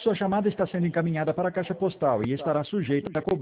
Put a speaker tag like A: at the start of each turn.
A: Sua chamada está sendo encaminhada para a caixa postal e estará sujeita a cobrança.